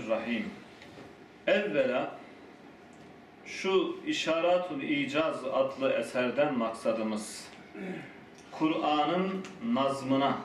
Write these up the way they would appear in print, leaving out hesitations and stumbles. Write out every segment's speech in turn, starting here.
Bismillahirrahmanirrahim. Evvela şu İşaratul İcaz adlı eserden maksadımız Kur'an'ın nazmına,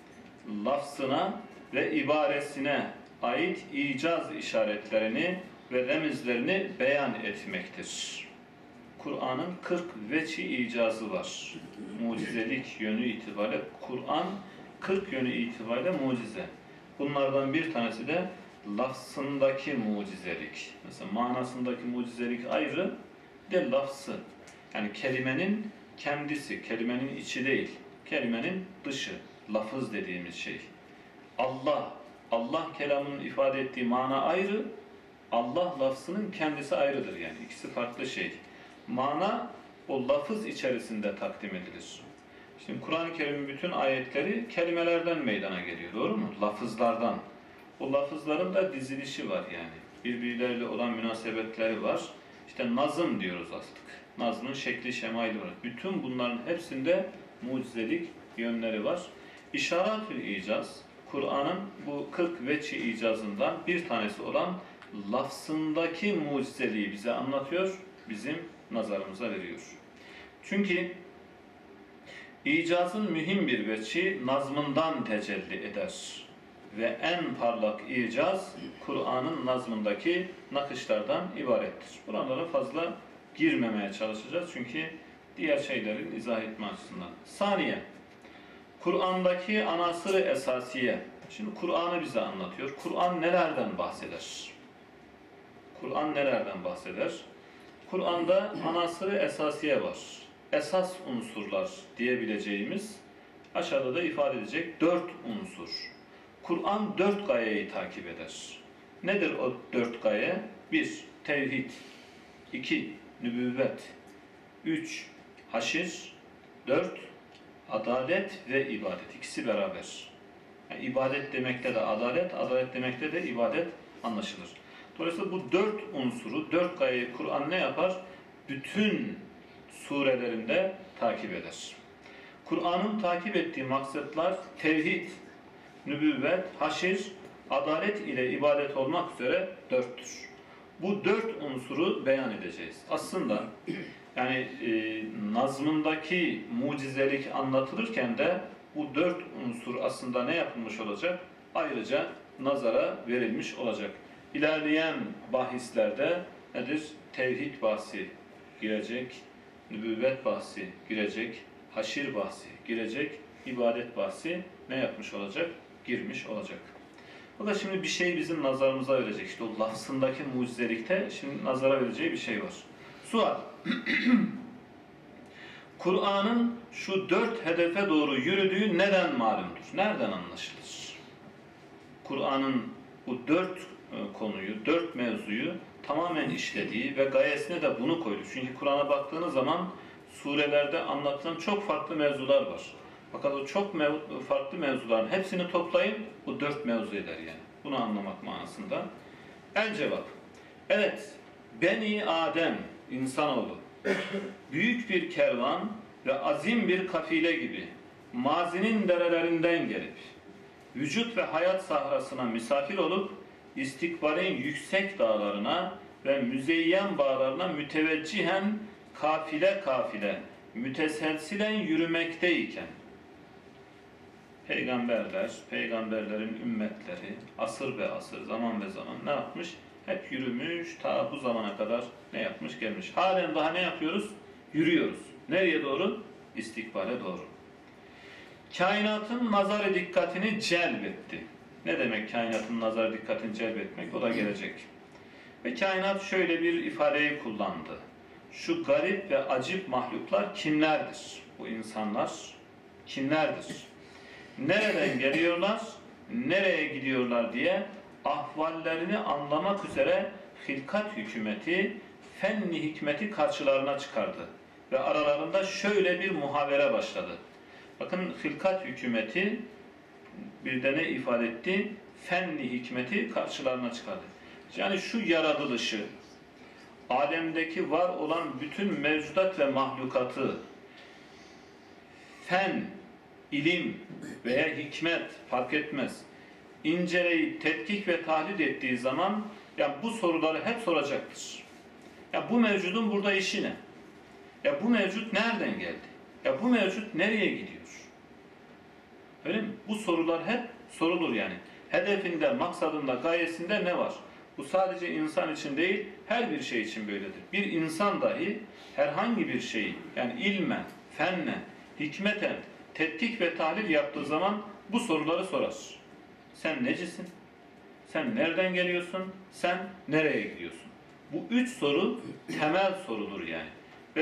lafzına ve ibaresine ait icaz işaretlerini ve remizlerini beyan etmektir. Kur'an'ın 40 veçi icazı var. Mucizelik yönü itibariyle Kur'an 40 yönü itibariyle mucize. Bunlardan bir tanesi de lafzındaki mucizelik. Mesela manasındaki mucizelik ayrı, bir de lafzı. Yani kelimenin kendisi, kelimenin içi değil, kelimenin dışı, lafız dediğimiz şey. Allah kelamının ifade ettiği mana ayrı, Allah lafzının kendisi ayrıdır yani. İkisi farklı şey. Mana o lafız içerisinde takdim edilir. Şimdi Kur'an-ı Kerim'in bütün ayetleri kelimelerden meydana geliyor, doğru mu? Lafızlardan. O lafızların da dizilişi var yani. Birbirleriyle olan münasebetleri var. İşte nazım diyoruz artık. Nazmın şekli, şemaili var. Bütün bunların hepsinde mucizelik yönleri var. İşaretül icaz, Kur'an'ın bu 40 veçi icazından bir tanesi olan lafzındaki mucizeliği bize anlatıyor, bizim nazarımıza veriyor. Çünkü icazın mühim bir veçi nazmından tecelli eder. Ve en parlak icaz Kur'an'ın nazmındaki nakışlardan ibarettir. Buralara fazla girmemeye çalışacağız çünkü diğer şeylerin izah etme açısından. Saniye, Kur'an'daki anasır-ı esasiye. Şimdi Kur'an'ı bize anlatıyor. Kur'an nelerden bahseder? Kur'an nelerden bahseder? Kur'an'da anasır-ı esasiye var. Esas unsurlar diyebileceğimiz, aşağıda da ifade edecek 4 unsur. Kur'an 4 gayeyi takip eder. Nedir o 4 gaye? 1. Tevhid. 2. Nübüvvet. 3. Haşir. 4. Adalet ve ibadet. İkisi beraber. Yani ibadet demekte de adalet, adalet demekte de ibadet anlaşılır. Dolayısıyla bu 4 unsuru, 4 gayeyi Kur'an ne yapar? Bütün surelerinde takip eder. Kur'an'ın takip ettiği maksatlar tevhid, nübüvvet, haşir, adalet ile ibadet olmak üzere 4'tür. Bu 4 unsuru beyan edeceğiz. Aslında yani nazmındaki mucizelik anlatılırken de bu 4 unsur aslında ne yapılmış olacak? Ayrıca nazara verilmiş olacak. İlerleyen bahislerde nedir? Tevhid bahsi girecek, nübüvvet bahsi girecek, haşir bahsi girecek, ibadet bahsi ne yapmış olacak? Girmiş olacak. O da şimdi bir şey bizim nazarımıza verecek. İşte o lafzındaki mucizelikte şimdi nazara vereceği bir şey var. Sual. Kur'an'ın şu 4 hedefe doğru yürüdüğü neden malumdur? Nereden anlaşılır? Kur'an'ın bu 4 konuyu, 4 mevzuyu tamamen işlediği ve gayesine de bunu koydu. Çünkü Kur'an'a baktığınız zaman surelerde anlatılan çok farklı mevzular var. Fakat o çok farklı mevzuların hepsini toplayın, bu 4 mevzu eder yani. Bunu anlamak manasında. El cevap. Evet, Beni Adem, insanoğlu, büyük bir kervan ve azim bir kafile gibi mazinin derelerinden gelip, vücut ve hayat sahrasına misafir olup, istikbalin yüksek dağlarına ve müzeyyen bağlarına müteveccihen kafile kafile, müteselsilen yürümekteyken, peygamberler, peygamberlerin ümmetleri, asır ve asır, zaman ve zaman ne yapmış? Hep yürümüş, ta bu zamana kadar ne yapmış? Gelmiş. Halen daha ne yapıyoruz? Yürüyoruz. Nereye doğru? İstikbale doğru. Kainatın nazar dikkatini celbetti. Ne demek kainatın nazar dikkatini celbetmek? O da gelecek. Ve kainat şöyle bir ifadeyi kullandı. Şu garip ve acip mahluklar kimlerdir? Bu insanlar kimlerdir? Nereden geliyorlar, nereye gidiyorlar diye ahvallerini anlamak üzere hilkat hükümeti, fenni hikmeti karşılarına çıkardı. Ve aralarında şöyle bir muhavere başladı. Bakın hilkat hükümeti bir de ne ifade etti? Fenni hikmeti karşılarına çıkardı. Yani şu yaratılışı, alemdeki var olan bütün mevcudat ve mahlukatı, fen, ilim veya hikmet fark etmez. inceleyip tetkik ve tahlil ettiği zaman yani bu soruları hep soracaktır. Ya bu mevcudun burada işi ne? Ya bu mevcut nereden geldi? Ya bu mevcut nereye gidiyor? Öyle mi? Bu sorular hep sorulur yani. Hedefinde, maksadında, gayesinde ne var? Bu sadece insan için değil, her bir şey için böyledir. Bir insan dahi herhangi bir şeyi, yani ilmen, fennen, hikmeten, tetkik ve tahlil yaptığı zaman bu soruları sorar. Sen necisin? Sen nereden geliyorsun? Sen nereye gidiyorsun? Bu üç soru temel sorudur yani. Ve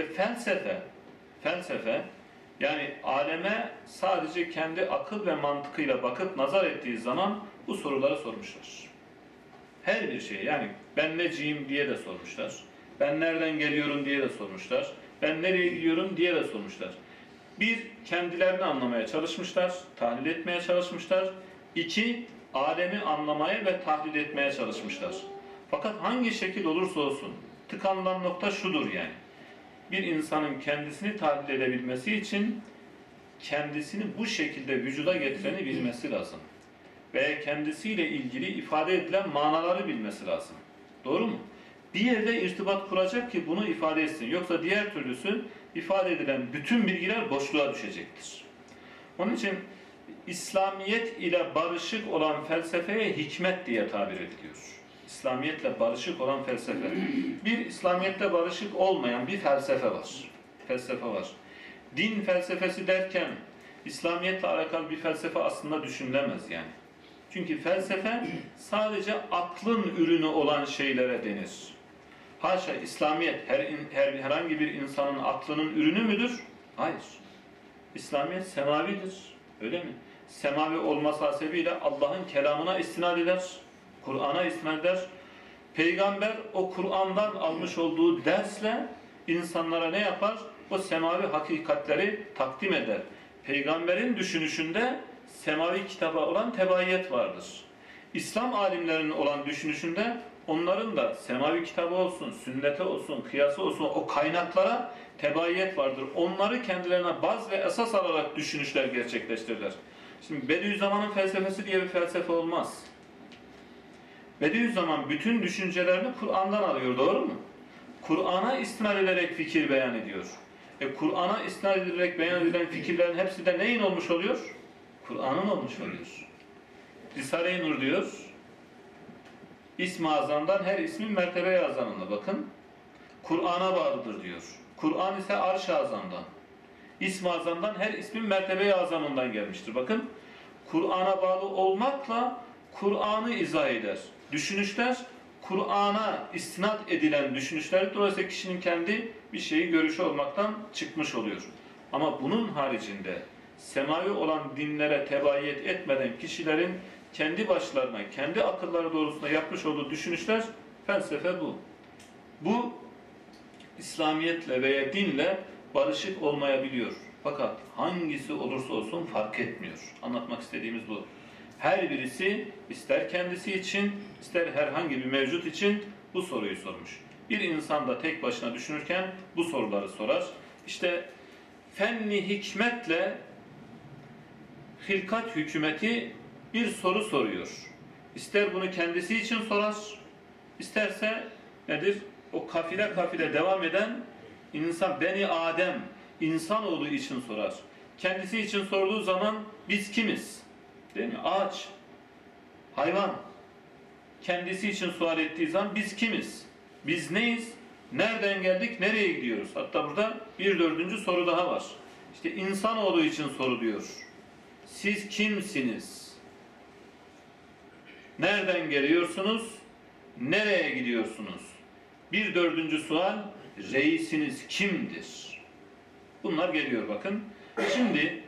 felsefe yani aleme sadece kendi akıl ve mantıkıyla bakıp nazar ettiği zaman bu soruları sormuşlar. Her bir şey yani ben neciyim diye de sormuşlar. Ben nereden geliyorum diye de sormuşlar. Ben nereye gidiyorum diye de sormuşlar. Bir, kendilerini anlamaya çalışmışlar, tahlil etmeye çalışmışlar. İki, alemi anlamaya ve tahlil etmeye çalışmışlar. Fakat hangi şekil olursa olsun tıkanılan nokta şudur yani. Bir insanın kendisini tahlil edebilmesi için kendisini bu şekilde vücuda getireni bilmesi lazım. Veya kendisiyle ilgili ifade edilen manaları bilmesi lazım. Doğru mu? Bir yerde irtibat kuracak ki bunu ifade etsin. Yoksa diğer türlüsü ifade edilen bütün bilgiler boşluğa düşecektir. Onun için İslamiyet ile barışık olan felsefeye hikmet diye tabir ediliyor. İslamiyetle barışık olan felsefe. Bir İslamiyetle barışık olmayan bir felsefe var. Felsefe var. Din felsefesi derken İslamiyetle alakalı bir felsefe aslında düşünülemez yani. Çünkü felsefe sadece aklın ürünü olan şeylere denir. Haşa İslamiyet herhangi bir insanın aklının ürünü müdür? Hayır. İslamiyet semavidir. Öyle mi? Semavi olması hasebiyle Allah'ın kelamına istinad eder. Kur'an'a istinad eder. Peygamber o Kur'an'dan almış olduğu dersle insanlara ne yapar? O semavi hakikatleri takdim eder. Peygamberin düşünüşünde semavi kitaba olan tebaiyet vardır. İslam alimlerinin olan düşünüşünde onların da semavi kitabı olsun, sünnete olsun, kıyası olsun o kaynaklara tebaiyet vardır. Onları kendilerine baz ve esas alarak düşünüşler gerçekleştirirler. Şimdi Bediüzzaman'ın felsefesi diye bir felsefe olmaz. Bediüzzaman bütün düşüncelerini Kur'an'dan alıyor, doğru mu? Kur'an'a istinad ederek fikir beyan ediyor. Kur'an'a istinad edilerek beyan edilen fikirlerin hepsi de neyin olmuş oluyor? Kur'an'ın olmuş oluyor. Risale-i Nur diyor, İsm-i Azam'dan her ismin mertebe-i azamına bakın. Kur'an'a bağlıdır diyor. Kur'an ise Arş-ı Azam'dan. İsm-i Azam'dan her ismin mertebe-i azamından gelmiştir. Bakın, Kur'an'a bağlı olmakla Kur'an'ı izah eder. Düşünüşler, Kur'an'a istinad edilen düşünüşler, dolayısıyla kişinin kendi bir şeyi görüşü olmaktan çıkmış oluyor. Ama bunun haricinde semavi olan dinlere tebaiyet etmeden kişilerin kendi başlarına, kendi akılları doğrultusunda yapmış olduğu düşünüşler, felsefe bu. Bu, İslamiyetle veya dinle barışık olmayabiliyor. Fakat hangisi olursa olsun fark etmiyor. Anlatmak istediğimiz bu. Her birisi ister kendisi için, ister herhangi bir mevcut için bu soruyu sormuş. Bir insan da tek başına düşünürken bu soruları sorar. İşte fenni hikmetle hilkat hükümeti bir soru soruyor. İster bunu kendisi için sorar, isterse nedir? O kafile devam eden insan, Beni Adem, insanoğlu için sorar. Kendisi için sorduğu zaman biz kimiz? Değil mi? Ağaç, hayvan. Kendisi için sual ettiği zaman biz kimiz? Biz neyiz? Nereden geldik? Nereye gidiyoruz? Hatta burada bir dördüncü soru daha var. İşte insanoğlu için soru diyor. Siz kimsiniz? Nereden geliyorsunuz? Nereye gidiyorsunuz? Bir dördüncü sual, reisiniz kimdir? Bunlar geliyor bakın. Şimdi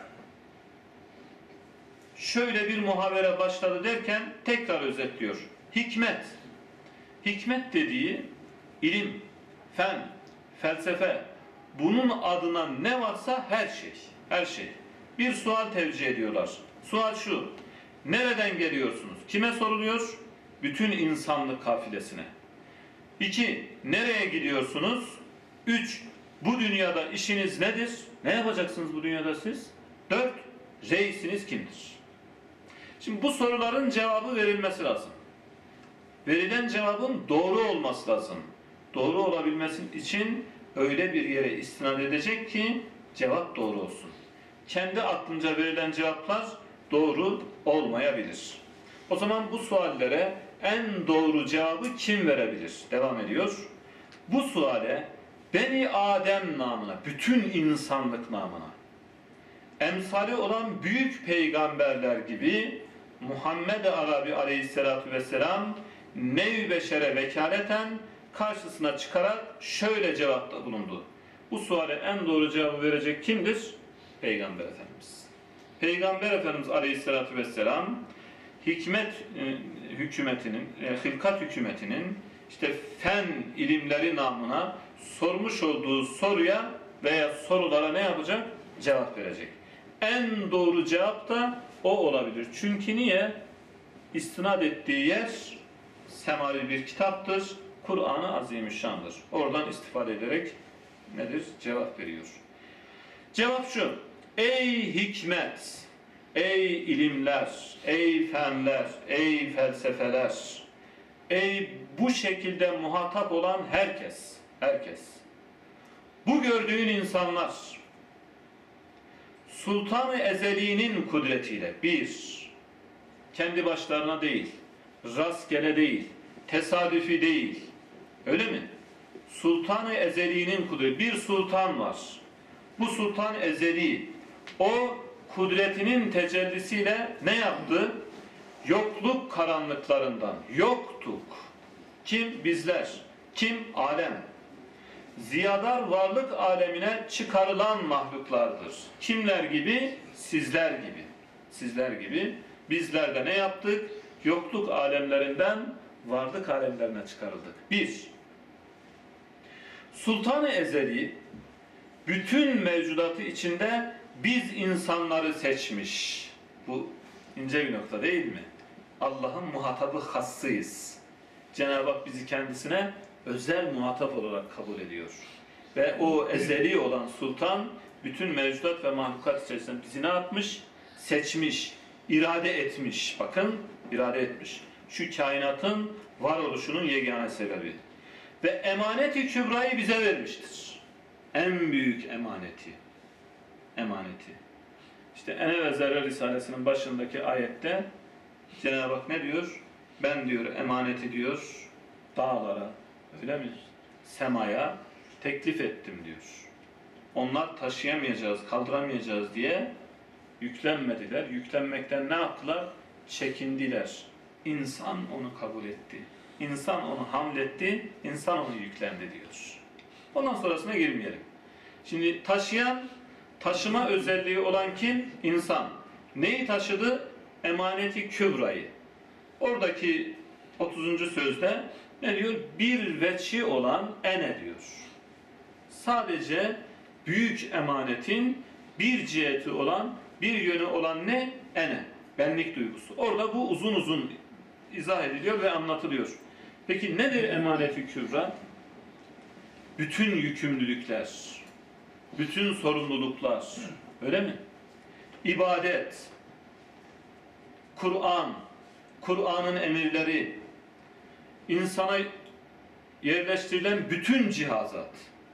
şöyle bir muhabere başladı derken tekrar özetliyor. Hikmet. Hikmet dediği ilim, fen, felsefe, bunun adına ne varsa her şey. Her şey. Bir sual tevcih ediyorlar. Sual şu. Nereden geliyorsunuz? Kime soruluyor? Bütün insanlık kafilesine. 2. Nereye gidiyorsunuz? 3. Bu dünyada işiniz nedir? Ne yapacaksınız bu dünyada siz? 4. Reisiniz kimdir? Şimdi bu soruların cevabı verilmesi lazım. Verilen cevabın doğru olması lazım. Doğru olabilmesi için öyle bir yere istinad edecek ki cevap doğru olsun. Kendi aklınca verilen cevaplar doğru olmayabilir. O zaman bu suallere en doğru cevabı kim verebilir? Devam ediyor. Bu suale Beni Adem namına, bütün insanlık namına, emsali olan büyük peygamberler gibi Muhammed Arabi Aleyhisselatü Vesselam nev-i beşere vekaleten karşısına çıkarak şöyle cevapta bulundu. Bu suale en doğru cevabı verecek kimdir? Peygamber Efendimiz. Peygamber Efendimiz Aleyhisselatü Vesselam hikmet hükümetinin, hilkat hükümetinin işte fen ilimleri namına sormuş olduğu soruya veya sorulara ne yapacak? Cevap verecek. En doğru cevap da o olabilir. Çünkü niye? İstinad ettiği yer semavi bir kitaptır. Kur'an-ı Azimüşşan'dır. Oradan istifade ederek nedir? Cevap veriyor. Cevap şu. Ey hikmet, ey ilimler, ey fenler, ey felsefeler, ey bu şekilde muhatap olan herkes, bu gördüğün insanlar, Sultan-ı Ezeli'nin kudretiyle kendi başlarına değil, rastgele değil, tesadüfi değil, öyle mi? Sultan-ı Ezeli'nin kudreti, bir sultan var. Bu Sultan Ezeli, o kudretinin tecellisiyle ne yaptı? Yokluk karanlıklarından, yoktuk. Kim? Bizler. Kim? Alem. Ziyadar varlık alemine çıkarılan mahluklardır. Kimler gibi? Sizler gibi. Sizler gibi. Bizler de ne yaptık? Yokluk alemlerinden varlık alemlerine çıkarıldık. Sultan-ı Ezeli bütün mevcudatı içinde biz insanları seçmiş. Bu ince bir nokta değil mi? Allah'ın muhatabı hassıyız. Cenab-ı Hak bizi kendisine özel muhatap olarak kabul ediyor. Ve o ezeli olan sultan bütün mevcudat ve mahlukat içerisinde bizi ne yapmış? Seçmiş, irade etmiş. Bakın, irade etmiş. Şu kainatın varoluşunun yegane sebebi. Ve emanet-i kübrayı bize vermiştir. En büyük emaneti. İşte Ene ve Zerre Risalesi'nin başındaki ayette Cenab-ı Hak ne diyor? Ben diyor emaneti diyor dağlara, öyle mi? Semaya teklif ettim diyor. Onlar taşıyamayacağız, kaldıramayacağız diye yüklenmediler. Yüklenmekten ne yaptılar? Çekindiler. İnsan onu kabul etti. İnsan onu hamletti, insan onu yüklendi diyor. Ondan sonrasına girmeyelim. Şimdi taşıma özelliği olan kim? İnsan. Neyi taşıdı? Emaneti kübrayı. Oradaki 30. sözde ne diyor? Bir veçi olan ene diyor. Sadece büyük emanetin bir ciheti olan, bir yönü olan ne? Ene. Benlik duygusu. Orada bu uzun uzun izah ediliyor ve anlatılıyor. Peki nedir emanet-i kübra? Bütün yükümlülükler, bütün sorumluluklar, öyle mi? İbadet, Kur'an, Kur'an'ın emirleri, insana yerleştirilen bütün cihazat,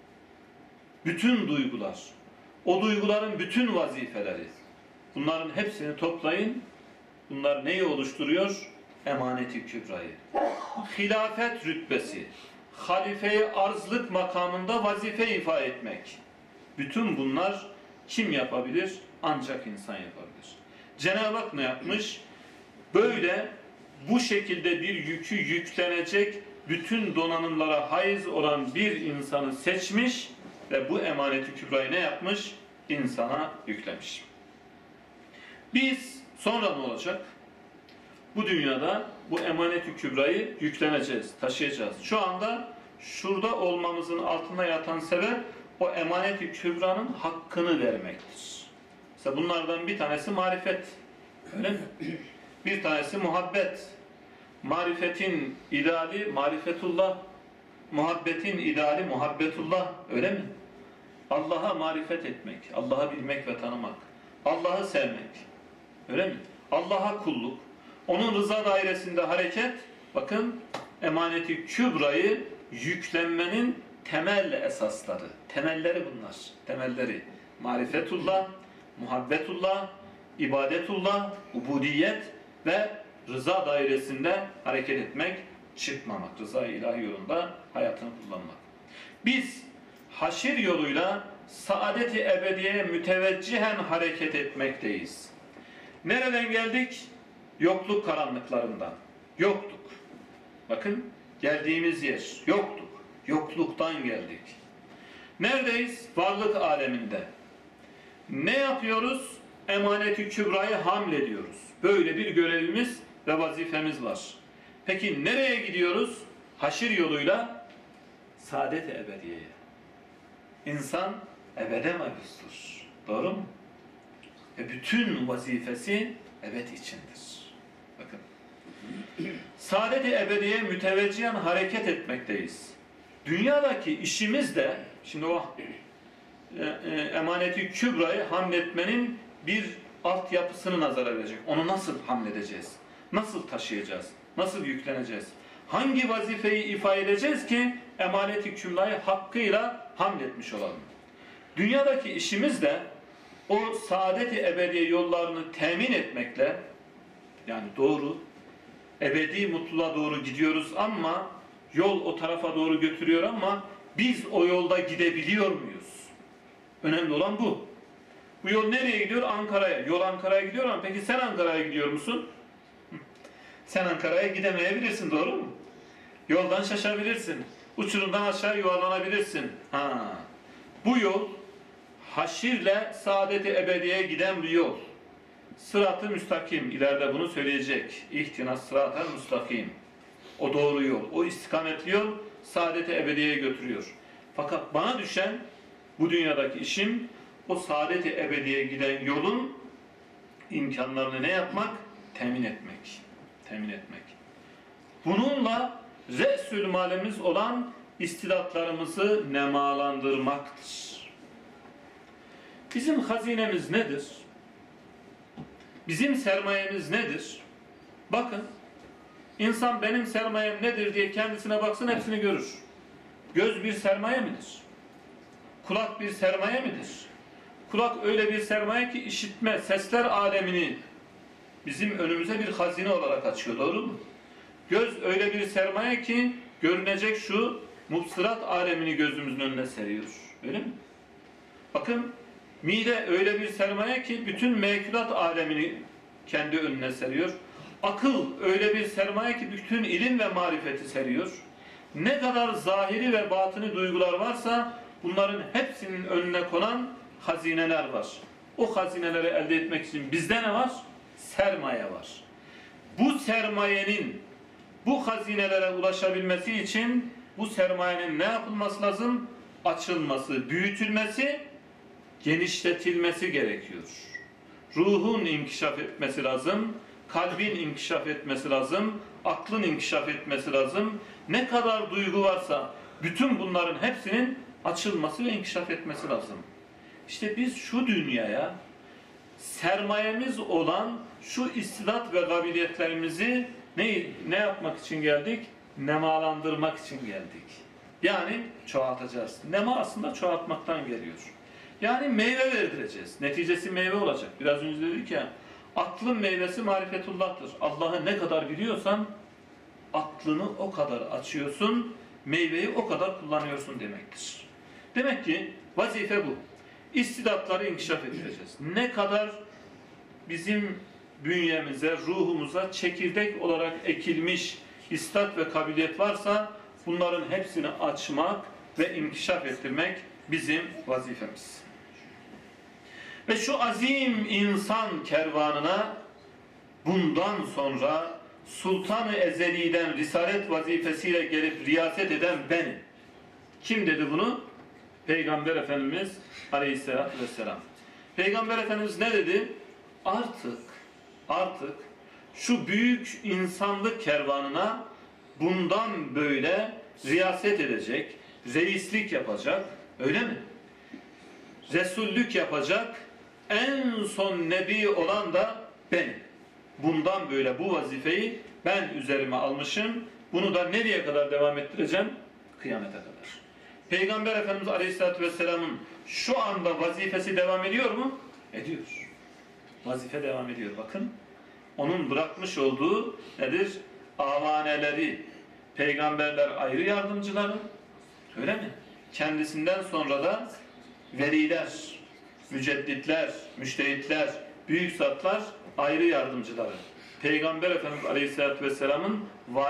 bütün duygular, o duyguların bütün vazifeleri, bunların hepsini toplayın, bunlar neyi oluşturuyor? Emanet-i kübrayı. Hilafet rütbesi, halife-i arzlık makamında vazife ifa etmek. Bütün bunlar kim yapabilir? Ancak insan yapabilir. Cenab-ı Hak ne yapmış? Böyle bu şekilde bir yükü yüklenecek bütün donanımlara haiz olan bir insanı seçmiş ve bu emaneti kübrayı ne yapmış? İnsana yüklemiş. Biz sonra ne olacak? Bu dünyada bu emanet-i kübrayı yükleneceğiz, taşıyacağız. Şu anda şurada olmamızın altında yatan sebep o emanet-i kübranın hakkını vermektir. Mesela bunlardan bir tanesi marifet. Öyle mi? Bir tanesi muhabbet. Marifetin ideali marifetullah. Muhabbetin ideali muhabbetullah. Öyle mi? Allah'a marifet etmek, Allah'ı bilmek ve tanımak. Allah'ı sevmek. Öyle mi? Allah'a kulluk, onun rıza dairesinde hareket, bakın emaneti kübrayı yüklenmenin temel esasları, temelleri bunlar, temelleri. Marifetullah, muhabbetullah, ibadetullah, ubudiyet ve rıza dairesinde hareket etmek, çıkmamak, rıza-i ilahi yolunda hayatını kullanmak. Biz haşir yoluyla saadet-i ebediyeye müteveccihen hareket etmekteyiz. Nereden geldik? Yokluk karanlıklarından. Yoktuk. Bakın geldiğimiz yer yoktuk. Yokluktan geldik. Neredeyiz? Varlık aleminde. Ne yapıyoruz? Emanet-i kübrayı hamlediyoruz. Böyle bir görevimiz ve vazifemiz var. Peki nereye gidiyoruz? Haşir yoluyla saadet-i ebediyeye. İnsan ebede mebustur. Doğru mu? Bütün vazifesi ebed içindir. Bakın. Saadet-i ebediye müteveccihen hareket etmekteyiz. Dünyadaki işimiz de şimdi o emaneti kübrayı hamletmenin bir altyapısını nazara verecek. Onu nasıl hamledeceğiz? Nasıl taşıyacağız? Nasıl yükleneceğiz? Hangi vazifeyi ifade edeceğiz ki emaneti kübrayı hakkıyla hamletmiş olalım? Dünyadaki işimiz de o saadet-i ebediye yollarını temin etmekle, yani doğru, ebedi mutluluğa doğru gidiyoruz ama yol o tarafa doğru götürüyor ama biz o yolda gidebiliyor muyuz? Önemli olan bu. Bu yol nereye gidiyor? Ankara'ya. Yol Ankara'ya gidiyor ama peki sen Ankara'ya gidiyor musun? Sen Ankara'ya gidemeyebilirsin, doğru mu? Yoldan şaşabilirsin. Uçurumdan aşağı yuvarlanabilirsin. Bu yol haşirle saadet-i ebediyeye giden bir yol. Sırat-ı müstakim. İleride bunu söyleyecek. İhtinas sırat-ı müstakim. O doğru yol. O istikametli yol saadet-i ebediyeye götürüyor. Fakat bana düşen bu dünyadaki işim o saadet-i ebediyeye giden yolun imkanlarını ne yapmak? Temin etmek. Temin etmek. Bununla re'sül malemiz olan istidatlarımızı nemalandırmaktır. Bizim hazinemiz nedir? Bizim sermayemiz nedir? Bakın, insan benim sermayem nedir diye kendisine baksın, hepsini görür. Göz bir sermaye midir? Kulak bir sermaye midir? Kulak öyle bir sermaye ki işitme, sesler alemini bizim önümüze bir hazine olarak açıyor, doğru mu? Göz öyle bir sermaye ki görünecek şu mubsırat alemini gözümüzün önüne seriyor. Öyle mi? Bakın, mide öyle bir sermaye ki bütün mevkulat alemini kendi önüne seriyor. Akıl öyle bir sermaye ki bütün ilim ve marifeti seriyor. Ne kadar zahiri ve batını duygular varsa bunların hepsinin önüne konan hazineler var. O hazineleri elde etmek için bizde ne var? Sermaye var. Bu sermayenin bu hazinelere ulaşabilmesi için bu sermayenin ne yapılması lazım? Açılması, büyütülmesi, genişletilmesi gerekiyor. Ruhun inkişaf etmesi lazım, kalbin inkişaf etmesi lazım, aklın inkişaf etmesi lazım. Ne kadar duygu varsa bütün bunların hepsinin açılması ve inkişaf etmesi lazım. İşte biz şu dünyaya sermayemiz olan şu istidat ve kabiliyetlerimizi ne yapmak için geldik? Nemalandırmak için geldik. Yani çoğaltacağız. Nema aslında çoğaltmaktan geliyor. Yani meyve verdireceğiz. Neticesi meyve olacak. Biraz önce dedik ya, aklın meyvesi marifetullah'tır. Allah'ı ne kadar biliyorsan aklını o kadar açıyorsun, meyveyi o kadar kullanıyorsun demektir. Demek ki vazife bu. İstidatları inkişaf edeceğiz. Ne kadar bizim bünyemize, ruhumuza çekirdek olarak ekilmiş istat ve kabiliyet varsa bunların hepsini açmak ve inkişaf ettirmek bizim vazifemiz. Ve şu azim insan kervanına bundan sonra Sultan-ı Ezeli'den risalet vazifesiyle gelip riyaset eden benim. Kim dedi bunu? Peygamber Efendimiz Aleyhisselatü Vesselam. Peygamber Efendimiz ne dedi? Artık şu büyük insanlık kervanına bundan böyle riyaset edecek, reislik yapacak, öyle mi? Resullük yapacak en son nebi olan da benim. Bundan böyle bu vazifeyi ben üzerime almışım. Bunu da nereye kadar devam ettireceğim? Kıyamete kadar. Peygamber Efendimiz Aleyhisselatü Vesselam'ın şu anda vazifesi devam ediyor mu? Ediyor. Vazife devam ediyor. Bakın. Onun bırakmış olduğu nedir? Avaneleri, peygamberler ayrı yardımcıları, öyle mi? Kendisinden sonra da veliler, mücedditler, müştehitler, büyük zatlar ayrı yardımcıları. Peygamber Efendimiz Aleyhisselatü Vesselam'ın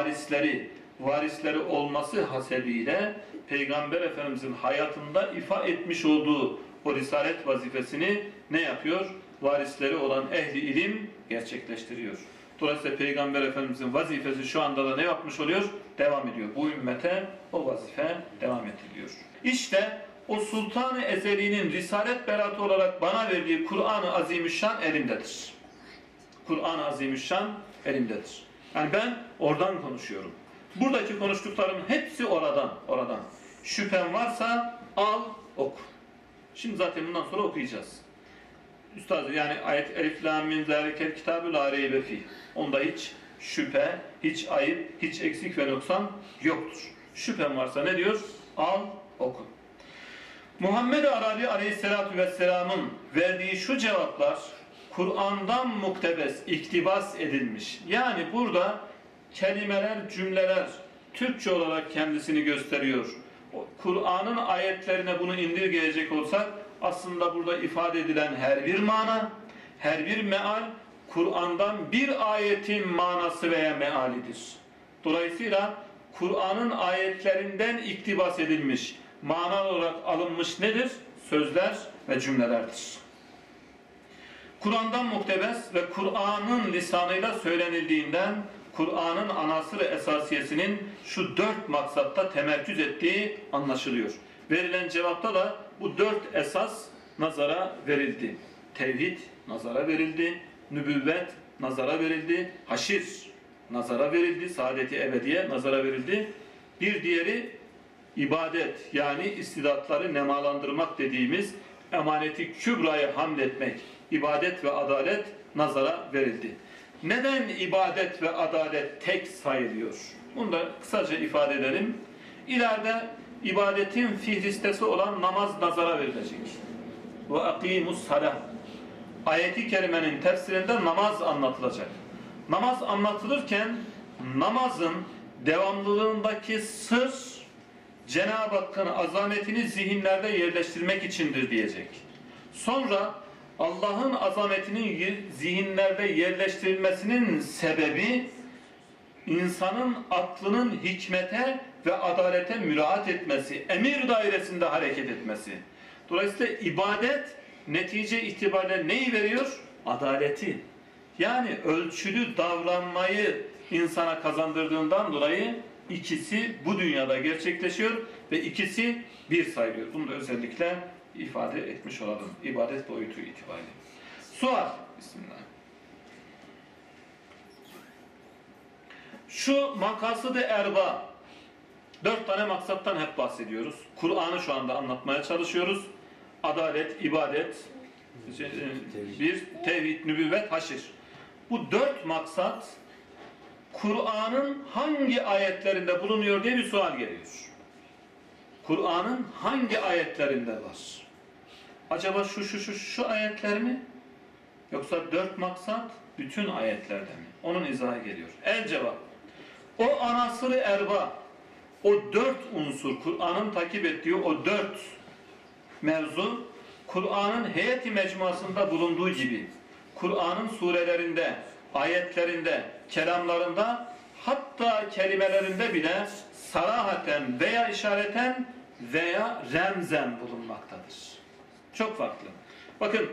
varisleri olması hasebiyle Peygamber Efendimiz'in hayatında ifa etmiş olduğu o risalet vazifesini ne yapıyor? Varisleri olan ehli ilim gerçekleştiriyor. Dolayısıyla Peygamber Efendimiz'in vazifesi şu anda da ne yapmış oluyor? Devam ediyor. Bu ümmete o vazife devam ediliyor. İşte o Sultan-ı Ezeli'nin risalet beratı olarak bana verdiği Kur'an-ı Azimüşşan elimdedir. Kur'an-ı Azimüşşan elimdedir. Yani ben oradan konuşuyorum. Buradaki konuştuklarım hepsi oradan. Şüphen varsa al, oku. Şimdi zaten bundan sonra okuyacağız. Üstad yani ayet Elif Lam Mim Zalikel Kitabü La Reybe Fih. Onda hiç şüphe, hiç ayıp, hiç eksik ve noksan yoktur. Şüphen varsa ne diyor? Al, oku. Muhammed Arabi Aleyhisselatü Vesselam'ın verdiği şu cevaplar Kur'an'dan muktebes, iktibas edilmiş. Yani burada kelimeler, cümleler Türkçe olarak kendisini gösteriyor. Kur'an'ın ayetlerine bunu indirgeyecek olsak aslında burada ifade edilen her bir mana, her bir meal Kur'an'dan bir ayetin manası veya mealidir. Dolayısıyla Kur'an'ın ayetlerinden iktibas edilmiş, mana olarak alınmış nedir? Sözler ve cümlelerdir. Kur'an'dan muktebes ve Kur'an'ın lisanıyla söylenildiğinden Kur'an'ın anasır esasiyesinin şu 4 maksatta temerküz ettiği anlaşılıyor. Verilen cevapta da bu 4 esas nazara verildi. Tevhid nazara verildi, nübüvvet nazara verildi, haşir nazara verildi, saadet-i ebediye nazara verildi. Bir diğeri ibadet yani istidatları nemalandırmak dediğimiz emaneti kübraya hamletmek, ibadet ve adalet nazara verildi. Neden ibadet ve adalet tek sayılıyor? Bunu da kısaca ifade edelim. İleride ibadetin fihristesi olan namaz nazara verilecek. Ve akimus salah. Ayet-i kerimenin tefsirinde namaz anlatılacak. Namaz anlatılırken namazın devamlılığındaki sır Cenab-ı Hakk'ın azametini zihinlerde yerleştirmek içindir diyecek. Sonra Allah'ın azametinin zihinlerde yerleştirilmesinin sebebi insanın aklının hikmete ve adalete müraat etmesi, emir dairesinde hareket etmesi. Dolayısıyla ibadet netice itibariyle neyi veriyor? Adaleti. Yani ölçülü davranmayı insana kazandırdığından dolayı ikisi bu dünyada gerçekleşiyor ve ikisi bir sayılıyor. Bunu da özellikle ifade etmiş olalım. İbadet boyutu itibariyle. Sual. Bismillah. Şu makasıd-ı erba. 4 tane maksattan hep bahsediyoruz. Kur'an'ı şu anda anlatmaya çalışıyoruz. Adalet, ibadet, bir tevhid, nübüvvet, haşir. Bu 4 maksat Kur'an'ın hangi ayetlerinde bulunuyor diye bir sual geliyor. Kur'an'ın hangi ayetlerinde var? Acaba şu ayetler mi? Yoksa 4 maksat bütün ayetlerde mi? Onun izahı geliyor. El cevap. O anasır-ı erba, o 4 unsur, Kur'an'ın takip ettiği o 4 mevzu, Kur'an'ın heyeti mecmuasında bulunduğu gibi, Kur'an'ın surelerinde, ayetlerinde, kelamlarında, hatta kelimelerinde bile sarahaten veya işareten veya remzen bulunmaktadır. Çok farklı. Bakın,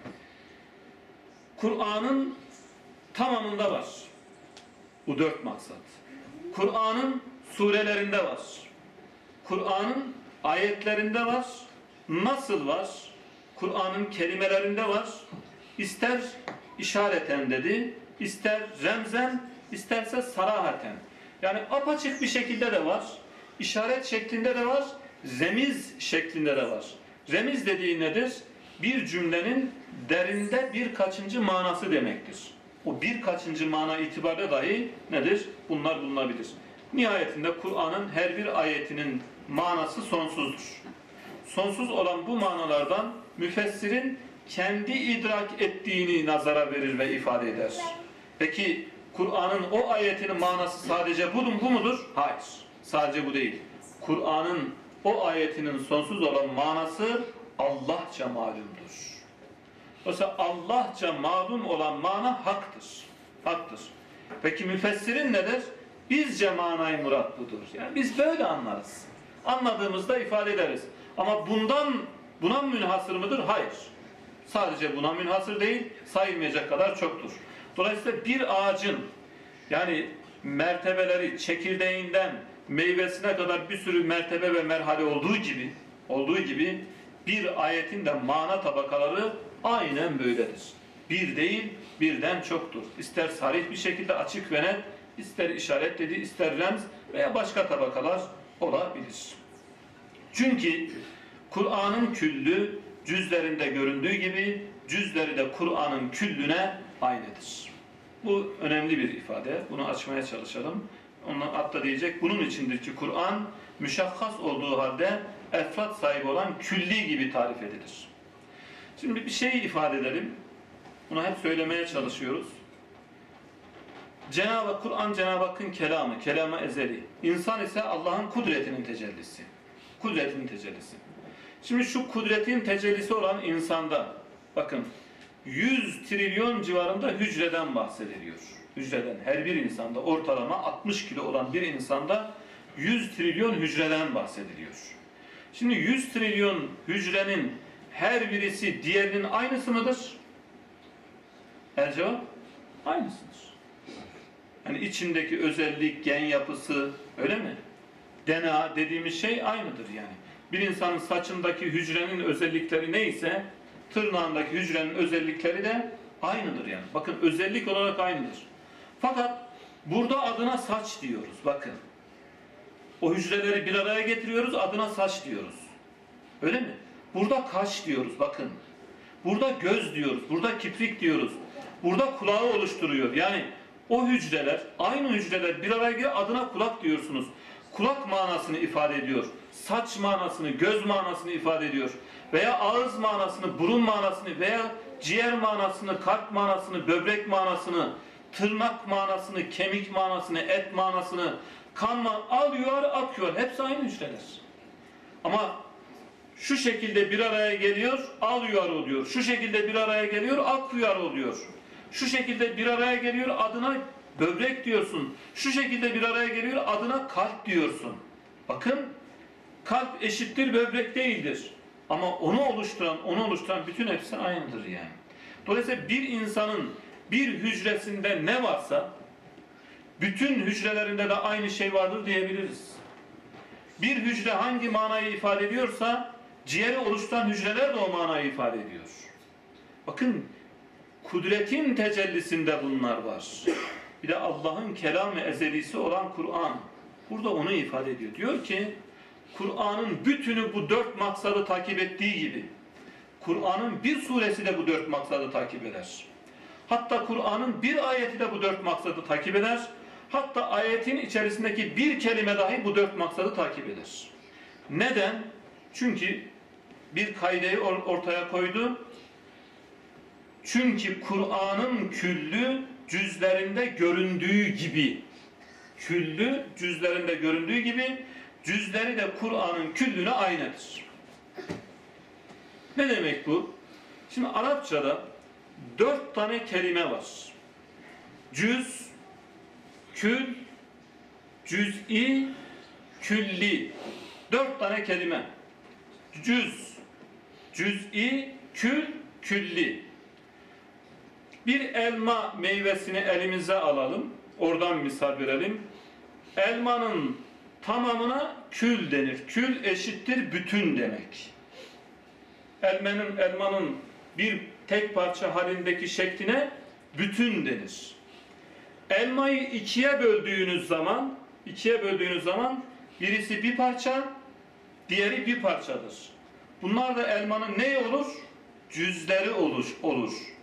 Kur'an'ın tamamında var bu 4 maksat. Kur'an'ın surelerinde var. Kur'an'ın ayetlerinde var. Nasıl var? Kur'an'ın kelimelerinde var. İster işareten dedi, ister remzen, isterse sarahaten. Yani apaçık bir şekilde de var. İşaret şeklinde de var. Remiz şeklinde de var. Remiz dediği nedir? Bir cümlenin derinde birkaçıncı manası demektir. o birkaçıncı mana itibariyle dahi nedir? Bunlar bulunabilir. Nihayetinde Kur'an'ın her bir ayetinin manası sonsuzdur. Sonsuz olan bu manalardan müfessirin kendi idrak ettiğini nazara verir ve ifade eder. Peki Kur'an'ın o ayetinin manası sadece bu mudur? Hayır. Sadece bu değil. Kur'an'ın o ayetinin sonsuz olan manası Allahça malumdur. Oysa Allahça malum olan mana haktır. Haktır. Peki müfessirin nedir? Bizce manayı murat budur. Yani biz böyle anlarız. Anladığımızda ifade ederiz. Ama buna münhasır mıdır? Hayır. Sadece buna münhasır değil, sayılmayacak kadar çoktur. Dolayısıyla bir ağacın yani mertebeleri çekirdeğinden meyvesine kadar bir sürü mertebe ve merhale olduğu gibi bir ayetin de mana tabakaları aynen böyledir. Bir değil, birden çoktur. İster sarih bir şekilde açık ve net, ister işaret dedi, ister remz veya başka tabakalar olabilir. Çünkü Kur'an'ın küllü cüzlerinde göründüğü gibi cüzleri de Kur'an'ın küllüne aynıdır. Bu önemli bir ifade. Bunu açmaya çalışalım. Ondan hatta diyecek bunun içindir ki Kur'an müşahhas olduğu halde efrat sahibi olan külli gibi tarif edilir. Şimdi bir şey ifade edelim. Bunu hep söylemeye çalışıyoruz. Kur'an Cenab-ı Hakk'ın kelamı, kelamı ezeli. İnsan ise Allah'ın kudretinin tecellisi. Kudretinin tecellisi. Şimdi şu kudretin tecellisi olan insanda bakın 100 trilyon civarında hücreden bahsediliyor. Hücreden her bir insanda ortalama 60 kilo olan bir insanda 100 trilyon hücreden bahsediliyor. Şimdi 100 trilyon hücrenin her birisi diğerinin aynısı mıdır? El cevap aynısıdır. Yani içindeki özellik, gen yapısı öyle mi? DNA dediğimiz şey aynıdır yani. Bir insanın saçındaki hücrenin özellikleri neyse tırnağındaki hücrenin özellikleri de aynıdır yani. Bakın özellik olarak aynıdır. Fakat burada adına saç diyoruz. Bakın. O hücreleri bir araya getiriyoruz, adına saç diyoruz. Öyle mi? Burada kaş diyoruz. Bakın. Burada göz diyoruz. Burada kiprik diyoruz. Burada kulağı oluşturuyor. Yani o hücreler, aynı hücreler bir araya gelir adına kulak diyorsunuz. Kulak manasını ifade ediyor. Saç manasını, göz manasını ifade ediyor. Veya ağız manasını, burun manasını veya ciğer manasını, kalp manasını, böbrek manasını, tırnak manasını, kemik manasını, et manasını, kan alıyor, atıyor. Hepsi aynı hücreler. Ama şu şekilde bir araya geliyor, alıyor oluyor. Şu şekilde bir araya geliyor, akıyor oluyor. Şu şekilde bir araya geliyor, adına böbrek diyorsun. Şu şekilde bir araya geliyor, adına kalp diyorsun. Bakın, kalp eşittir böbrek değildir. Ama onu oluşturan bütün hepsi aynıdır yani. Dolayısıyla bir insanın bir hücresinde ne varsa bütün hücrelerinde de aynı şey vardır diyebiliriz. Bir hücre hangi manayı ifade ediyorsa ciğeri oluşturan hücreler de o manayı ifade ediyor. Bakın kudretin tecellisinde bunlar var. Bir de Allah'ın kelam-ı ezelisi olan Kur'an. Burada onu ifade ediyor. Diyor ki Kur'an'ın bütünü bu 4 maksadı takip ettiği gibi Kur'an'ın bir suresi de bu 4 maksadı takip eder. Hatta Kur'an'ın bir ayeti de bu 4 maksadı takip eder. Hatta ayetin içerisindeki bir kelime dahi bu 4 maksadı takip eder. Neden? Çünkü bir kaideyi ortaya koydu. Çünkü Kur'an'ın küllü cüzlerinde göründüğü gibi cüzleri de Kur'an'ın küllüne aynıdır. Ne demek bu? Şimdi Arapçada 4 tane kelime var. Cüz, kül, cüz'i, külli. 4 tane kelime. Cüz, cüz'i, kül, külli. Bir elma meyvesini elimize alalım. Oradan misal verelim. Elmanın tamamına kül denir. Kül eşittir bütün demek. Elmanın bir tek parça halindeki şekline bütün denir. Elmayı ikiye böldüğünüz zaman birisi bir parça, diğeri bir parçadır. Bunlar da elmanın neyi olur? Cüzleri olur.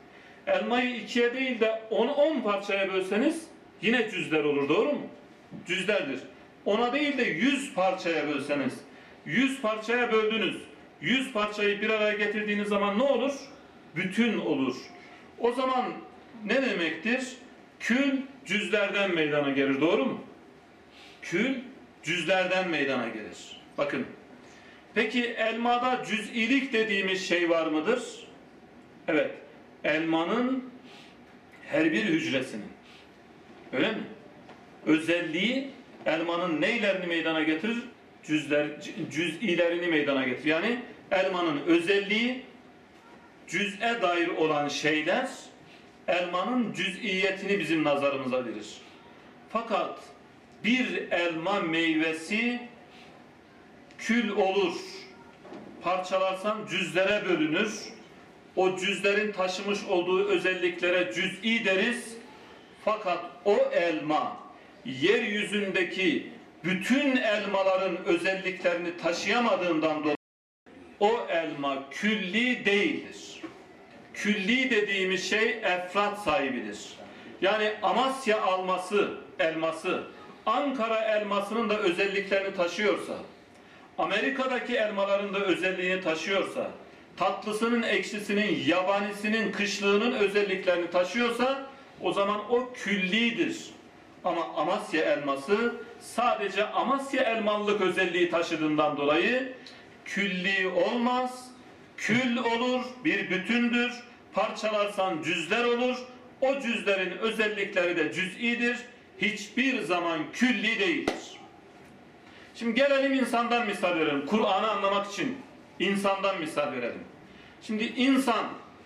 Elmayı 2'ye değil de 10 parçaya bölseniz yine cüzler olur, doğru mu? Cüzlerdir. 10'a değil de 100 parçaya bölseniz, 100 parçaya böldünüz. 100 parçayı bir araya getirdiğiniz zaman ne olur? Bütün olur. O zaman ne demektir? Kül cüzlerden meydana gelir, doğru mu? Kül cüzlerden meydana gelir. Bakın. Peki elmada cüz'ilik dediğimiz şey var mıdır? Evet. Elmanın her bir hücresinin. Öyle mi? Özelliği elmanın neylerini meydana getirir? Cüz'ilerini meydana getirir. Yani elmanın özelliği, cüz'e dair olan şeyler elmanın cüz'iyetini bizim nazarımıza verir. Fakat bir elma meyvesi kül olur. Parçalarsan cüzlere bölünür. O cüzlerin taşımış olduğu özelliklere cüz'i deriz. Fakat o elma yeryüzündeki bütün elmaların özelliklerini taşıyamadığından dolayı o elma külli değildir. Külli dediğimiz şey efrat sahibidir. Yani Amasya elması, Ankara elmasının da özelliklerini taşıyorsa, Amerika'daki elmaların da özelliğini taşıyorsa, tatlısının, ekşisinin, yabanisinin, kışlığının özelliklerini taşıyorsa, o zaman o küllidir. Ama Amasya elması sadece Amasya elmalılık özelliği taşıdığından dolayı külli olmaz, kül olur, bir bütündür. Parçalarsan cüzler olur. O cüzlerin özellikleri de cüz'idir. Hiçbir zaman külli değildir. Şimdi gelelim insandan misal verelim. Kur'an'ı anlamak için insandan misal verelim. Şimdi insan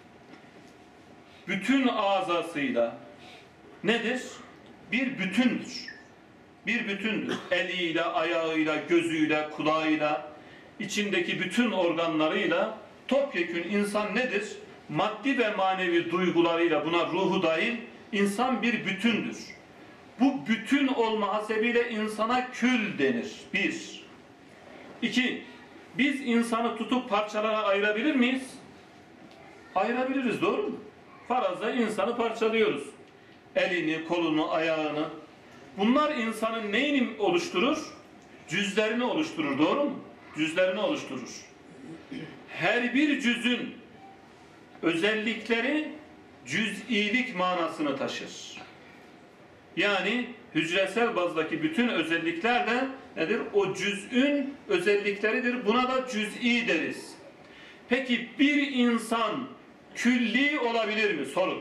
bütün azasıyla nedir? Bir bütündür. Bir bütündür. Eliyle, ayağıyla, gözüyle, kulağıyla, içindeki bütün organlarıyla topyekün insan nedir? Maddi ve manevi duygularıyla, buna ruhu dahil, insan bir bütündür. Bu bütün olma hasebiyle insana kül denir. 1. 2. Biz insanı tutup parçalara ayırabilir miyiz? Ayırabiliriz, doğru mu? Farazda insanı parçalıyoruz. Elini, kolunu, ayağını. Bunlar insanın neyini oluşturur? Cüzlerini oluşturur, doğru mu? Cüzlerini oluşturur. Her bir cüzün özellikleri cüz'ilik manasını taşır. Yani hücresel bazdaki bütün özellikler de nedir? O cüz'ün özellikleridir. Buna da cüz'i deriz. Peki bir insan külli olabilir mi? Soru.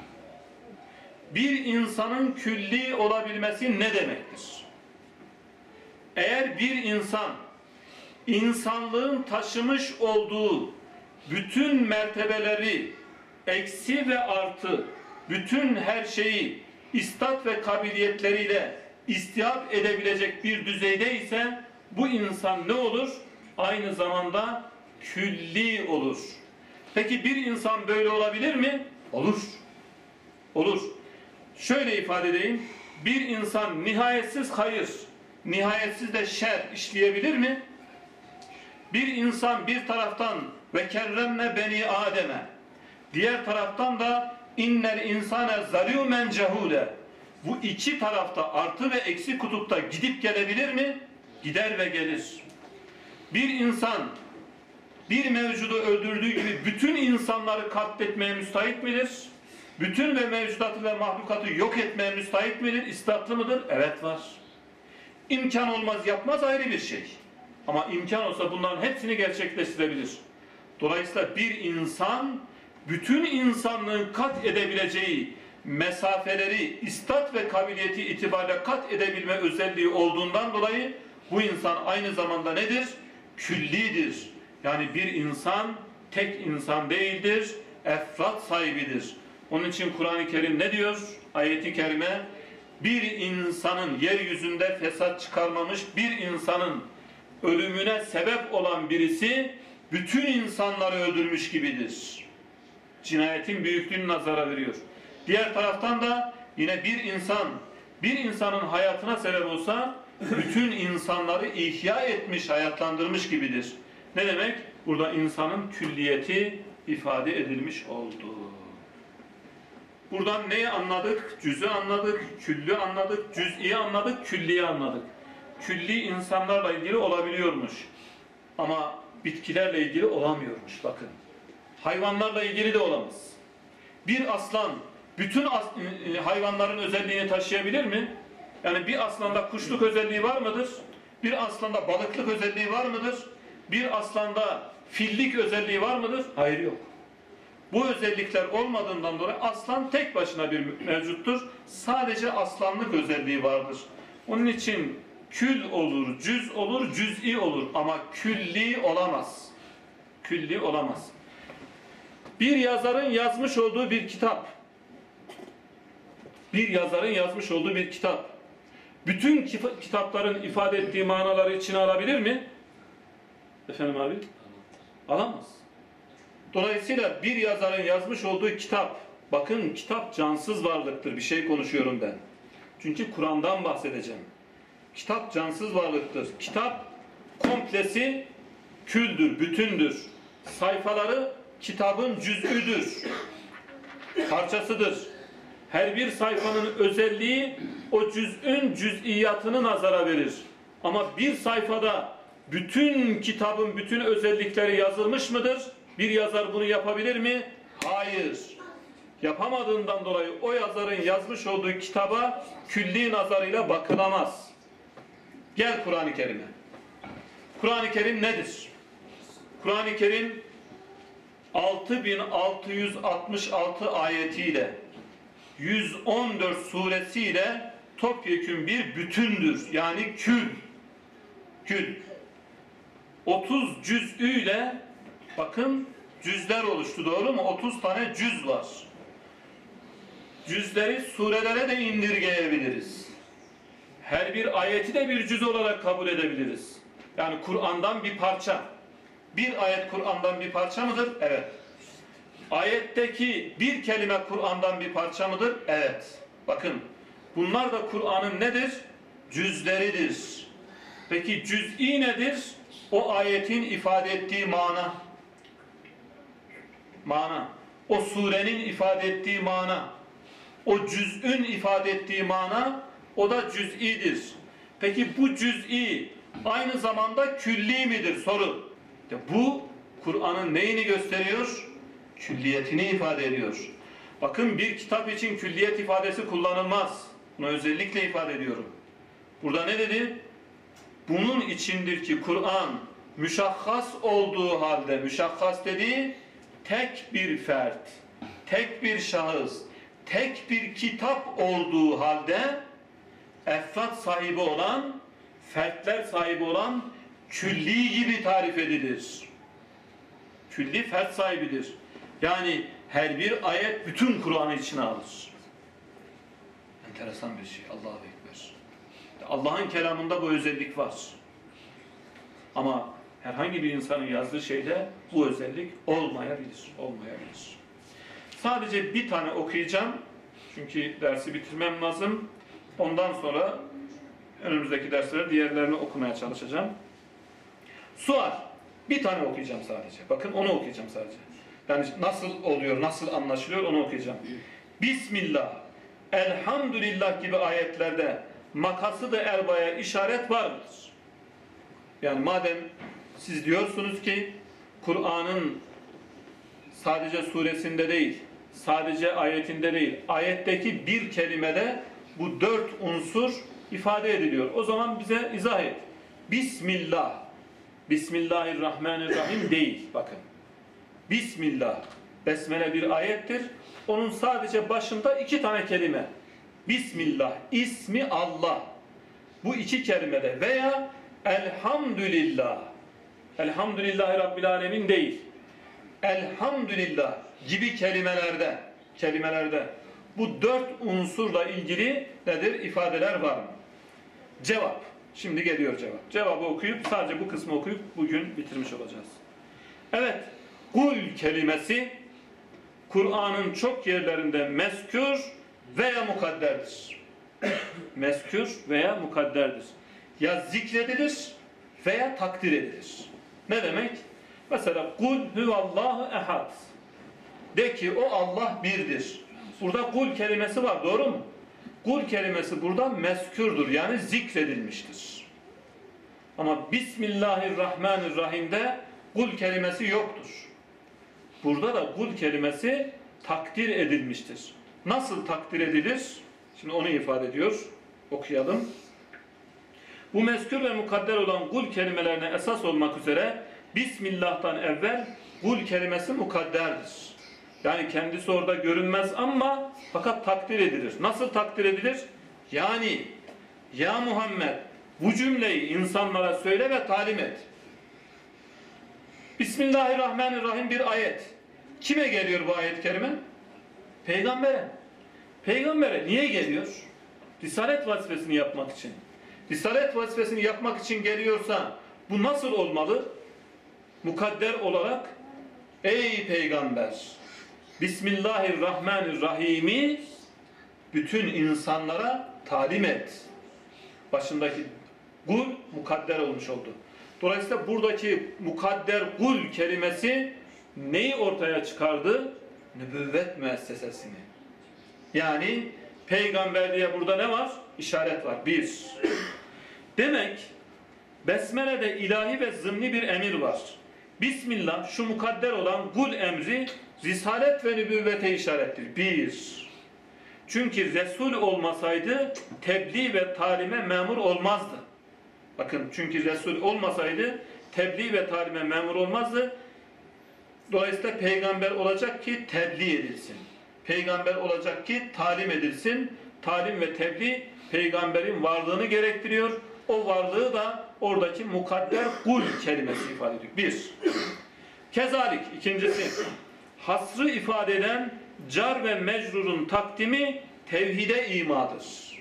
Bir insanın külli olabilmesi ne demektir? Eğer bir insan insanlığın taşımış olduğu bütün mertebeleri, eksi ve artı, bütün her şeyi istat ve kabiliyetleriyle istihap edebilecek bir düzeyde ise bu insan ne olur? Aynı zamanda külli olur. Peki bir insan böyle olabilir mi? Olur. Olur. Şöyle ifade edeyim. Bir insan nihayetsiz hayır, nihayetsiz de şer işleyebilir mi? Bir insan bir taraftan ve kerremme beni Adem'e, diğer taraftan da innel insane zalûmen cehûle. Bu iki tarafta artı ve eksi kutupta gidip gelebilir mi? Gider ve gelir. Bir insan bir mevcudu öldürdüğü gibi bütün insanları katletmeye müstahit midir? Bütün ve mevcudatı ve mahlukatı yok etmeye müstahit midir? İstatlı mıdır? Evet, var. İmkan olmaz, yapmaz, ayrı bir şey. Ama imkan olsa bunların hepsini gerçekleştirebilir. Dolayısıyla bir insan bütün insanlığın kat edebileceği mesafeleri istat ve kabiliyeti itibariyle kat edebilme özelliği olduğundan dolayı bu insan aynı zamanda nedir? Küllidir. Yani bir insan tek insan değildir, efrat sahibidir. Onun için Kur'an-ı Kerim ne diyor? Ayet-i kerime, bir insanın yeryüzünde fesat çıkarmamış bir insanın ölümüne sebep olan birisi bütün insanları öldürmüş gibidir. Cinayetin büyüklüğünü nazara veriyor. Diğer taraftan da yine bir insanın hayatına sebep olsa bütün insanları ihya etmiş, hayatlandırmış gibidir. Ne demek? Burada insanın külliyeti ifade edilmiş oldu. Buradan neyi anladık? Cüz'ü anladık, küllü anladık, cüz'i anladık, külliyi anladık. Külli insanlarla ilgili olabiliyormuş. Ama bitkilerle ilgili olamıyormuş bakın. Hayvanlarla ilgili de olamaz. Bir aslan bütün hayvanların özelliğini taşıyabilir mi? Yani bir aslanda kuşluk özelliği var mıdır? Bir aslanda balıklık özelliği var mıdır? Bir aslanda fillik özelliği var mıdır? Hayır, yok. Bu özellikler olmadığından dolayı aslan tek başına bir mevcuttur. Sadece aslanlık özelliği vardır. Onun için kül olur, cüz olur, cüz'i olur ama külli olamaz. Külli olamaz. Bir yazarın yazmış olduğu bir kitap. Bir yazarın yazmış olduğu bir kitap. Bütün kitapların ifade ettiği manaları içine alabilir mi? Efendim abi? Alamaz. Dolayısıyla bir yazarın yazmış olduğu kitap, bakın kitap cansız varlıktır. Bir şey konuşuyorum ben. Çünkü Kur'an'dan bahsedeceğim. Kitap cansız varlıktır. Kitap komplesi küldür, bütündür. Sayfaları kitabın cüz'üdür. Parçasıdır. Her bir sayfanın özelliği o cüz'ün cüz'iyatını nazara verir. Ama bir sayfada bütün kitabın bütün özellikleri yazılmış mıdır? Bir yazar bunu yapabilir mi? Hayır. Yapamadığından dolayı o yazarın yazmış olduğu kitaba külli nazarıyla bakılamaz. Gel Kur'an-ı Kerim'e. Kur'an-ı Kerim nedir? Kur'an-ı Kerim 6666 ayetiyle 114 suresiyle topyekün bir bütündür. Yani kül. Kül. 30 cüz'üyle bakın cüzler oluştu, doğru mu? 30 tane cüz var. Cüzleri surelere de indirgeyebiliriz. Her bir ayeti de bir cüz olarak kabul edebiliriz. Yani Kur'an'dan bir parça. Bir ayet Kur'an'dan bir parça mıdır? Evet. Ayetteki bir kelime Kur'an'dan bir parça mıdır? Evet. Bakın bunlar da Kur'an'ın nedir? Cüzleridir. Peki cüz'i nedir? O ayetin ifade ettiği mana. Mana. O surenin ifade ettiği mana. O cüz'ün ifade ettiği mana, o da cüz'idir. Peki bu cüz'i aynı zamanda külli midir? Soru. Bu Kur'an'ın neyini gösteriyor? Külliyetini ifade ediyor. Bakın bir kitap için külliyet ifadesi kullanılmaz. Bunu özellikle ifade ediyorum. Burada ne dedi? Bunun içindir ki Kur'an müşahhas olduğu halde, müşahhas dediği tek bir fert, tek bir şahıs, tek bir kitap olduğu halde efrat sahibi olan, fertler sahibi olan külli gibi tarif edilir. Külli fert sahibidir. Yani her bir ayet bütün Kur'an'ı içine alır. Enteresan bir şey. Allahu Ekber. Allah'ın kelamında bu özellik var. Ama herhangi bir insanın yazdığı şeyde bu özellik olmayabilir. Olmayabilir. Sadece bir tane okuyacağım. Çünkü dersi bitirmem lazım. Ondan sonra önümüzdeki derslere diğerlerini okumaya çalışacağım. Sual. Bir tane okuyacağım sadece. Bakın onu okuyacağım sadece. Yani nasıl oluyor, nasıl anlaşılıyor onu okuyacağım. Bismillah, elhamdülillah gibi ayetlerde makası-ı erbaya işaret var mıdır? Yani madem siz diyorsunuz ki Kur'an'ın sadece suresinde değil, sadece ayetinde değil, ayetteki bir kelimede bu 4 unsur ifade ediliyor. O zaman bize izah et. Bismillah, Bismillahirrahmanirrahim değil. Bakın. Bismillah. Besmele bir ayettir. Onun sadece başında 2 tane kelime. Bismillah. İsmi Allah. Bu 2 kelimede veya elhamdülillah. Elhamdülillahi Rabbil Alemin değil. Elhamdülillah gibi kelimelerde bu 4 unsurla ilgili nedir? İfadeler var mı? Cevap. Şimdi geliyor cevap. Cevabı okuyup sadece bu kısmı okuyup bugün bitirmiş olacağız. Evet. Kul kelimesi Kur'an'ın çok yerlerinde mezkür veya mukadderdir. Mezkür veya mukadderdir. Ya zikredilir veya takdir edilir. Ne demek? Mesela kul huvallahu ehad. De ki o Allah birdir. Burada kul kelimesi var, doğru mu? Kul kelimesi burada mezkürdür, yani zikredilmiştir. Ama Bismillahirrahmanirrahim'de kul kelimesi yoktur. Burada da kul kelimesi takdir edilmiştir. Nasıl takdir edilir? Şimdi onu ifade ediyor. Okuyalım. Bu mezkür ve mukadder olan kul kelimelerine esas olmak üzere Bismillah'tan evvel kul kelimesi mukadderdir. Yani kendisi orada görünmez ama fakat takdir edilir. Nasıl takdir edilir? Yani ya Muhammed bu cümleyi insanlara söyle ve talim et. Bismillahirrahmanirrahim bir ayet. Kime geliyor bu ayet-i kerime? Peygambere. Peygambere niye geliyor? Risalet vazifesini yapmak için. Risalet vazifesini yapmak için geliyorsa bu nasıl olmalı? Mukadder olarak ey peygamber Bismillahirrahmanirrahim'i bütün insanlara talim et. Başındaki kul mukadder olmuş oldu. Dolayısıyla buradaki mukadder kul kelimesi neyi ortaya çıkardı? Nübüvvet müessesesini. Yani peygamberliğe burada ne var? İşaret var. Bir. Demek Besmele'de ilahi ve zımni bir emir var. Bismillah şu mukadder olan kul emri risalet ve nübüvvete işarettir. Bir. Çünkü Resul olmasaydı tebliğ ve talime memur olmazdı. Bakın çünkü Resul olmasaydı tebliğ ve talime memur olmazdı. Dolayısıyla peygamber olacak ki tebliğ edilsin. Peygamber olacak ki talim edilsin. Talim ve tebliğ peygamberin varlığını gerektiriyor. O varlığı da oradaki mukadder kul kelimesi ifade ediyor. Bir. Kezalik ikincisi. Hasrı ifade eden car ve mecrurun takdimi tevhide imadır.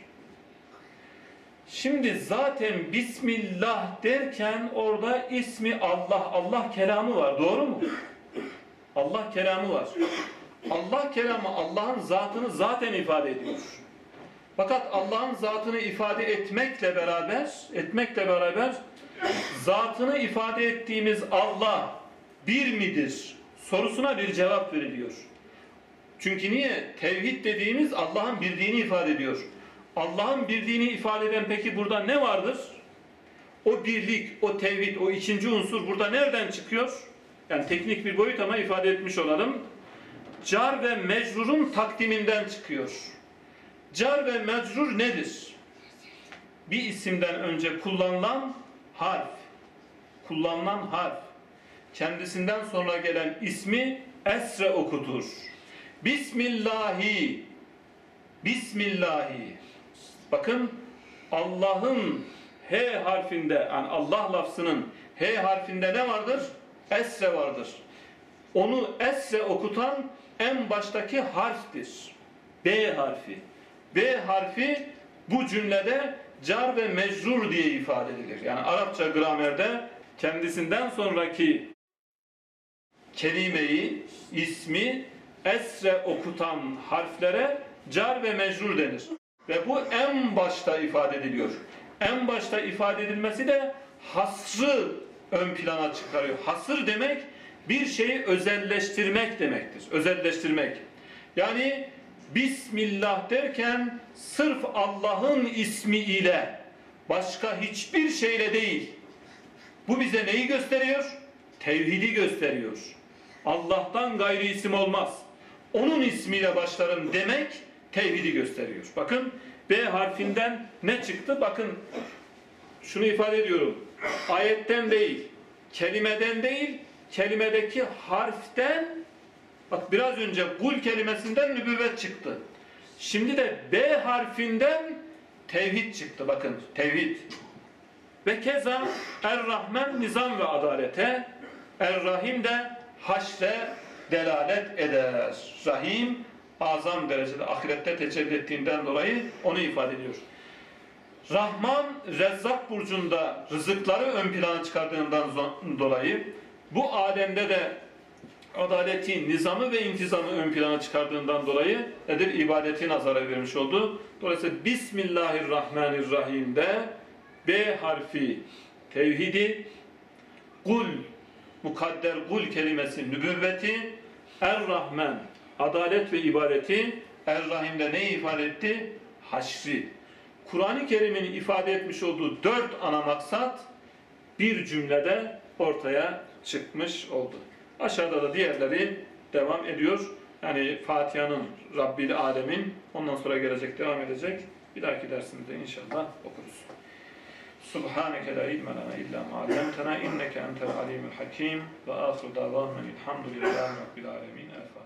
Şimdi zaten Bismillah derken orada ismi Allah, Allah kelamı var. Doğru mu? Allah kelamı var. Allah kelamı Allah'ın zatını zaten ifade ediyor. Fakat Allah'ın zatını ifade etmekle beraber zatını ifade ettiğimiz Allah bir midir sorusuna bir cevap veriliyor. Çünkü niye? Tevhid dediğimiz Allah'ın birliğini ifade ediyor. Allah'ın birliğini ifade eden peki burada ne vardır? O birlik, o tevhid, o ikinci unsur burada nereden çıkıyor? Yani teknik bir boyut ama ifade etmiş olalım. Car ve mecrurun takdiminden çıkıyor. Car ve mecrur nedir? Bir isimden önce kullanılan harf. Kullanılan harf. Kendisinden sonra gelen ismi esre okutur. Bismillahi. Bismillahi. Bakın Allah'ın H harfinde, yani Allah lafzının H harfinde ne vardır? Esre vardır. Onu esre okutan en baştaki harftir. B harfi. B harfi bu cümlede car ve mecrur diye ifade edilir. Yani Arapça gramerde kendisinden sonraki kelimeyi, ismi esre okutan harflere car ve mecrur denir. Ve bu en başta ifade ediliyor. En başta ifade edilmesi de hasrı ön plana çıkarıyor. Hasır demek bir şeyi özelleştirmek demektir. Özelleştirmek. Yani Bismillah derken sırf Allah'ın ismi ile başka hiçbir şeyle değil. Bu bize neyi gösteriyor? Tevhidi gösteriyor. Allah'tan gayri isim olmaz. Onun ismiyle başlarım demek tevhidi gösteriyor. Bakın B harfinden ne çıktı? Bakın şunu ifade ediyorum. Ayetten değil, kelimeden değil, kelimedeki harften, bak biraz önce kul kelimesinden nübüvvet çıktı. Şimdi de B harfinden tevhid çıktı. Bakın tevhid. Ve keza Er-Rahman nizam ve adalete, Er-Rahim de haşre delalet eder. Rahim azam derecede ahirette tecelli ettiğinden dolayı onu ifade ediyor. Rahman Rezzak burcunda rızıkları ön plana çıkardığından dolayı bu alemde de adaleti, nizamı ve intizamı ön plana çıkardığından dolayı nedir? İbadeti nazara vermiş oldu. Dolayısıyla Bismillahirrahmanirrahim'de B harfi tevhidi, kul, mukadder kul kelimesi nübüvveti, Er-Rahman adalet ve ibadeti, Er-Rahim'de ne ifade etti? Haşri. Kur'an-ı Kerim'in ifade etmiş olduğu 4 ana maksat bir cümlede ortaya çıkmış oldu. Aşağıda da diğerleri devam ediyor. Yani Fatiha'nın, Rabbil Alemin, ondan sonra gelecek, devam edecek. Bir dahaki dersimizde inşallah okuruz. Subhaneke la ilme lana illa ma allamtena inneke entel alimul hakim ve ahiru davana elhamdülillahi rabbil alemin. El Fatiha.